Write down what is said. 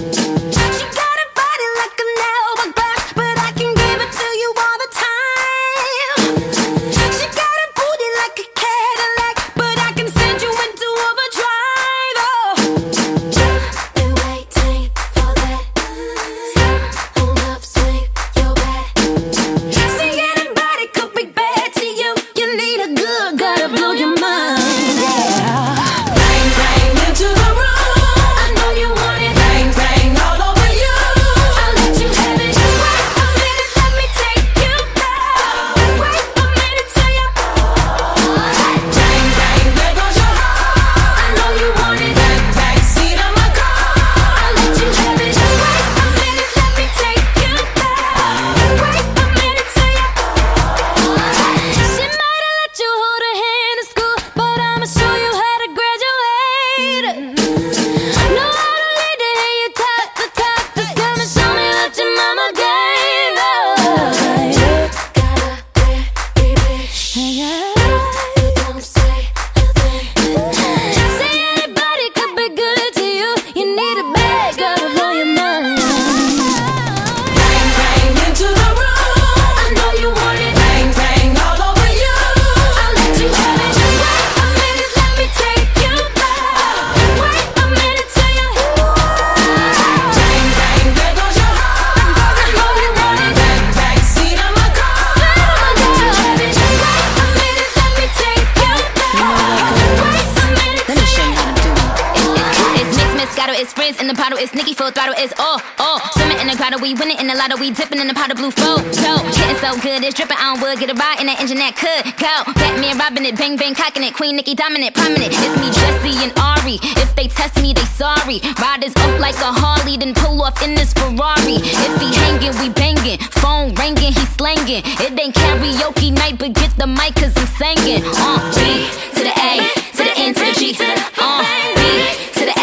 It's frizz in the bottle, it's Nicki full throttle, it's all. Swimming in the grotto, we winning in the lotto, we dipping in the pot of blue flow. Getting so good, it's dripping, I don't would get a ride in that engine that could go. Batman robbing it, bang bang cocking it, Queen Nicki dominant, prominent. It's me, Jesse and Ari. If they test me, they sorry. Riders up like a Harley, then pull off in this Ferrari. If he hanging, we banging. Phone ringing, he slanging. It ain't karaoke night, but get the mic, cause I'm singing. B to the A, to the N, to the G, to the B to the